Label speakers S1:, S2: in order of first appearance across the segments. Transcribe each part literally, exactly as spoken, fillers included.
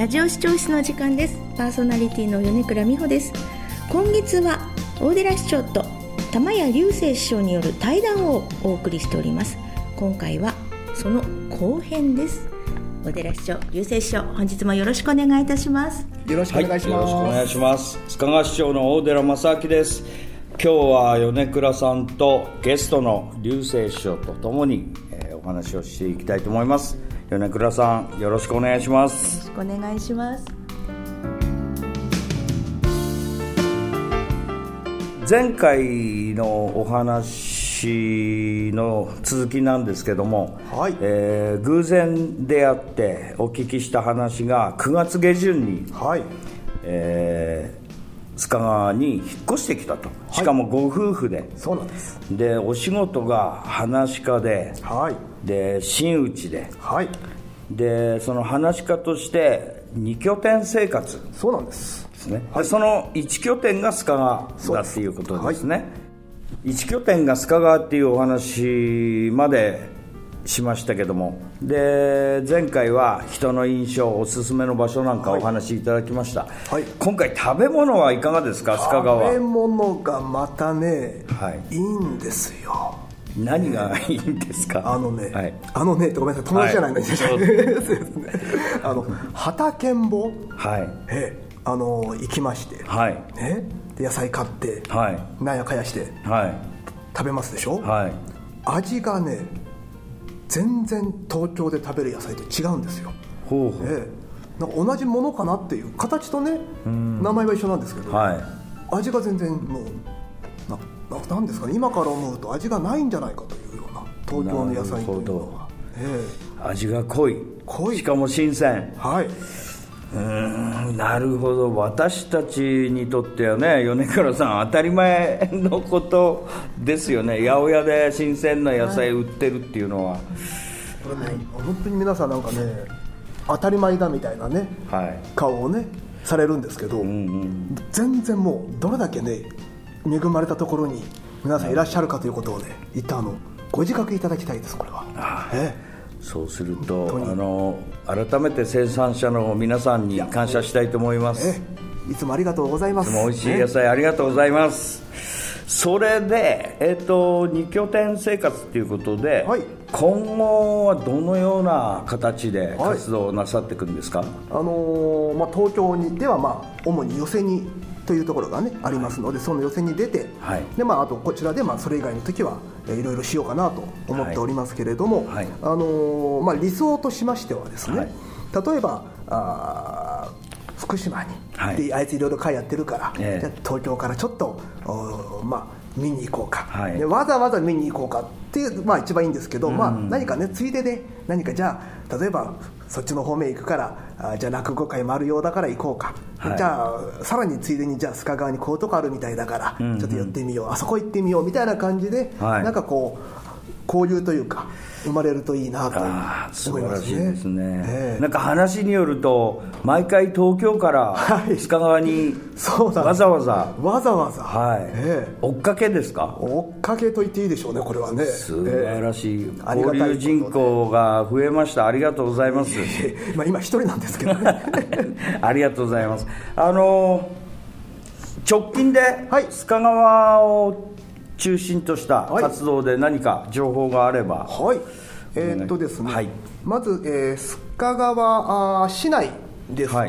S1: ラジオ視聴室の時間です。パーソナリティの米倉美穂です。今月は大寺市長と玉谷隆生師匠による対談をお送りしております。今回はその後編です。大寺市長、隆生師匠、本日もよろしくお願いいたします。
S2: よろしくお願いします。はい、よろしくお願いし
S3: ます。須賀川市長の大寺正明です。今日は米倉さんとゲストの隆生師匠とともに、えー、お話をしていきたいと思います。米倉さん、よろしくお願いします。
S1: よろしくお願いします。
S3: 前回のお話の続きなんですけども、はい、えー、偶然出会ってお聞きした話がくがつげじゅんに、はい、えー須賀川に引っ越してきたと、しかもご夫婦で、はい、
S2: そうなんです。
S3: でお仕事が噺家で、はい、で真打ちで、はい、でその噺家としてに拠点生活、
S2: そうなんです
S3: ですね、はい、そのいち拠点が須賀川だっていうことですね。はい、いち拠点が須賀川っていうお話までしましたけども、で前回は人の印象、おすすめの場所なんかお話しいただきました。はい、今回食べ物はいかがですか？須賀川。
S2: 食べ物がまたね、はい、いいんですよ。
S3: 何がいいんですか？
S2: あのね、はい、あのねってごめんなさい、友達じゃないのに、はい、あの畑んぼ、はい、えあの行きまして、はい、ね、で野菜買って、はい、なんやかやして、はい、食べますでしょ。はい、味がね全然東京で食べる野菜と違うんですよ。ほうほう、ええ、なんか同じものかなっていう形とね、名前は一緒なんですけど、はい、味が全然もう な, な, なんですかね、今から思うと味がないんじゃないかというような東京の野菜というのは、え
S3: え、味が濃い、濃い、しかも新鮮。はい、うーん、なるほど。私たちにとってはね、米倉さん当たり前のことですよね。八百屋で新鮮な野菜売ってるっていうのは、はい、
S2: これね、本当に皆さんなんかね当たり前だみたいなね、はい、顔をねされるんですけど、うんうん、全然もうどれだけね恵まれたところに皆さんいらっしゃるかということをね、一旦あのご自覚いただきたいです。これは、ああ、ええ、
S3: そうするとあの改めて生産者の皆さんに感謝したいと思います。
S2: えいつもありがとうございます。
S3: いつも美味しい野菜ありがとうございます。それで、えーと、に拠点生活ということで、はい、今後はどのような形で活動をなさっていくんですか？はい、
S2: あのーまあ、東京にでは、まあ、主に寄席にというところが、ね、ありますので、その寄席に出て、はい、でまあ、あとこちらで、まあ、それ以外の時は、えー、いろいろしようかなと思っておりますけれども、はい、あのーまあ、理想としましてはですね、はい、例えばあ福島に、はい、あいついろいろ会やってるから、えー、じゃ東京からちょっと、まあ、見に行こうか、はい、でわざわざ見に行こうかっていう、まあ、一番いいんですけど、うん、まあ、何かねついでで何かじゃあ例えばそっちの方面行くからあじゃあ落語会もあるようだから行こうか、はい、じゃあさらについでにじゃあ須賀川にこういうとこあるみたいだから、うんうん、ちょっと寄ってみよう、あそこ行ってみようみたいな感じで、はい、なんかこう交流というか生まれるといいなと思いますね。
S3: 素晴らしいですね。えー、なんか話によると毎回東京から須賀川にわざわざ
S2: わざわざ、
S3: はい、えー、追っかけですか？
S2: 追っかけと言っていいでしょうね、これはね。
S3: 素晴らしい、えー、交流人口が増えました。ありがとうございます。
S2: まあ今一人なんですけどね
S3: ありがとうございます。あの直近で須賀川を中心とした活動で何か情報があれば。
S2: はい、えーっとですね、はい、まず、えー、須賀川市内ですと、はい、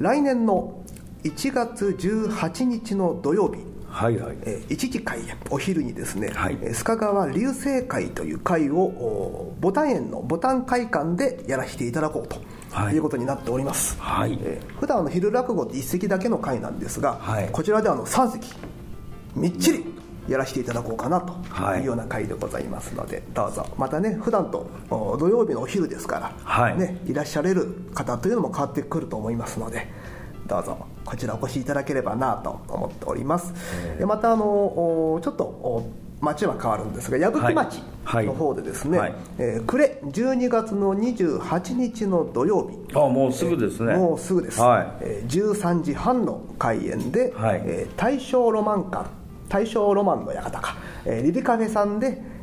S2: 来年のいちがつじゅうはちにちの土曜日、はいはい、えー、いちじ開演、お昼にですね、はい、須賀川隆生会という会をボタン園のボタン会館でやらせていただこうと、はい、いうことになっております。はい、えー、普段の昼落語って一席だけの会なんですが、はい、こちらではあのさん席みっちりやらせていただこうかなというような会でございますので、はい、どうぞまたね、普段と土曜日のお昼ですから、はいね、いらっしゃれる方というのも変わってくると思いますので、どうぞこちらお越しいただければなと思っております。でまたあのちょっと町は変わるんですが、矢吹町の方でですね、はいはい、えー、暮れじゅうにがつのにじゅうはちにちの土曜日、
S3: あもうすぐですね、
S2: えー、もうすぐです、はい、えー、じゅうさんじはんの開演で、はい、えー、大正ロマン館大正ロマンの館か、えー、リリカフェさんで、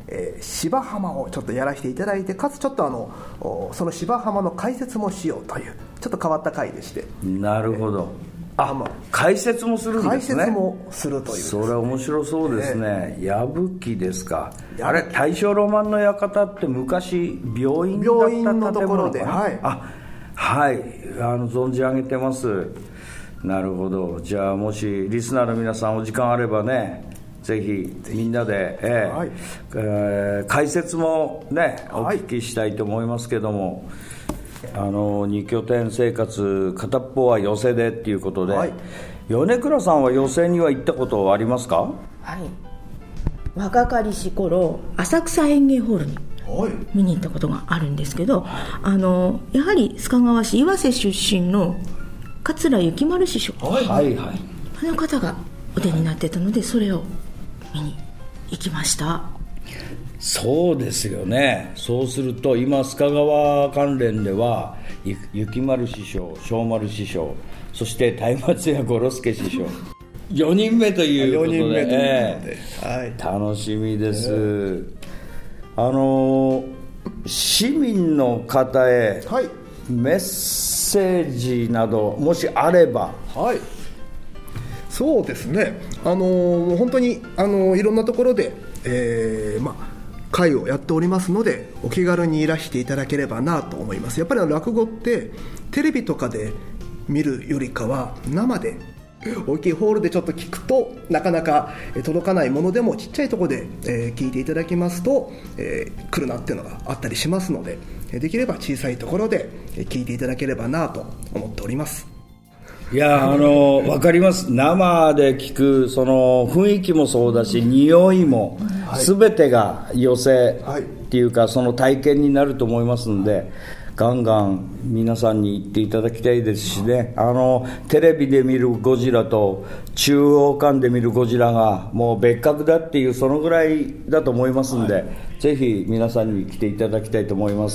S2: えー、芝浜をちょっとやらせていただいて、かつちょっとあのその芝浜の解説もしようというちょっと変わった回でして。
S3: なるほど、えー、あ、まあ、解説もするんですね。
S2: 解説もするという、ね、
S3: それは面白そうですね。矢吹ですか。あれ、大正ロマンの館って昔病院だった建物かな。病院のところで、はい、あ、はい、あの存じ上げてます。なるほど。じゃあもしリスナーの皆さんお時間あればね、ぜひみんなで、えーはいえー、解説もねお聞きしたいと思いますけども、はい、あの二拠点生活、片っぽは寄席でっていうことで、はい、米倉さんは寄席には行ったことはありますか？
S1: はい、若かりし頃浅草演芸ホールに見に行ったことがあるんですけど、あのやはり須賀川市岩瀬出身の桂幸丸師匠、はいはいはい、あの方がお出になってたので、それを見に行きました。
S3: そうですよね。そうすると今須賀川関連では幸丸師匠、正丸師匠、そして松松屋五郎助師匠よにんめということで、よにんめということで、えーはい、楽しみです、えー、あの市民の方へメッセージなどもしあれば。
S2: はい、そうですね、あのー、本当に、あのー、いろんなところで、えーまあ、会をやっておりますので、お気軽にいらしていただければなと思います。やっぱり落語ってテレビとかで見るよりかは生で大きいホールでちょっと聞くとなかなか届かないものでも、ちっちゃいところで、えー、聞いていただきますと、えー、来るなっていうのがあったりしますので、できれば小さいところで聞いていただければなと思っております。
S3: いや、あの分かります。生で聞くその雰囲気もそうだし、匂いも全てが寄席っていうか、その体験になると思いますので、ガンガン皆さんに言っていただきたいですしね、あのテレビで見るゴジラと中央館で見るゴジラがもう別格だっていう、そのぐらいだと思いますので、はい、ぜひ皆さんに来ていただきたいと思います。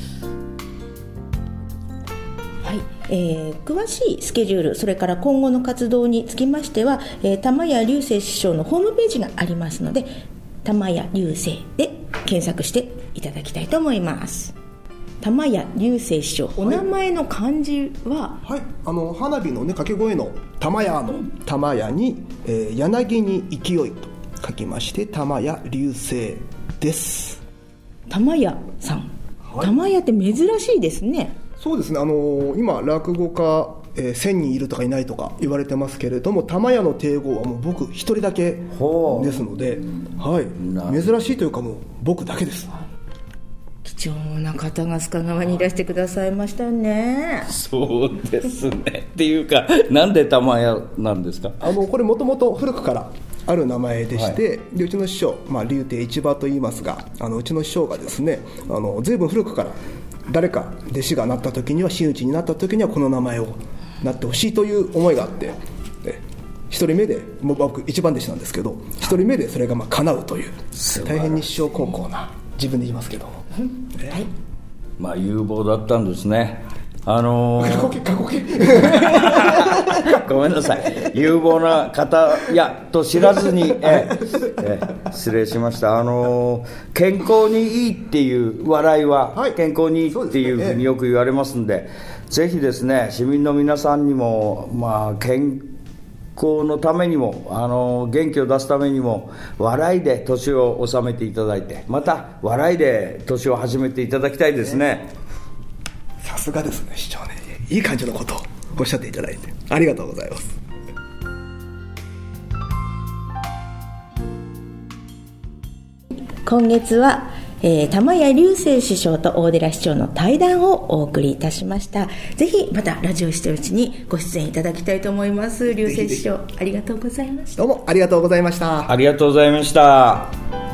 S1: えー、詳しいスケジュール、それから今後の活動につきましては、えー、玉屋流星師匠のホームページがありますので、玉屋流星で検索していただきたいと思います。玉屋流星師匠、お名前の漢字は、
S2: はいはい、あの花火のね掛け声の玉屋の玉屋に、えー、柳に勢いと書きまして玉屋流星です。
S1: 玉屋さん、はい、玉屋って珍しいですね。
S2: そうですね、あのー、今落語家、えー、せんにんいるとかいないとか言われてますけれども、玉屋の帝号はもう僕一人だけですので、はい、珍しいというかもう僕だけです。
S1: 貴重な方が須賀川にいらしてくださいましたね。
S3: そうですねっていうか、なんで玉屋なんですか？
S2: あのこれもともと古くからある名前でして、はい、でうちの師匠、まあ、竜亭市場といいますが、あのうちの師匠がですね、あの随分古くから誰か弟子がなった時には、真打ちになった時にはこの名前をなってほしいという思いがあって、一人目で、もう僕一番弟子なんですけど、一人目でそれがまあ叶うという、大変に師匠孝行な、自分で言いますけど、はい、
S3: まあ有望だったんですね。あのー、
S2: 過去形過去形
S3: ごめんなさい、有望な方やと知らずにええ失礼しました。あのー、健康にいいっていう笑いは、はい、健康にいいっていうふうによく言われますんで、で、ねええ、ぜひですね、市民の皆さんにも、まあ、健康のためにも、あのー、元気を出すためにも笑いで年を収めていただいて、また笑いで年を始めていただきたいですね。ええ、
S2: さすがですね、市長ね、いい感じのことをおっしゃっていただいてありがとうございます。
S1: 今月は、えー、玉屋流星師匠と大寺市長の対談をお送りいたしました。ぜひまたラジオしてるうちにご出演いただきたいと思います。流星師匠、ありがとうございました。
S2: どうもありがとうございました。
S3: ありがとうございました。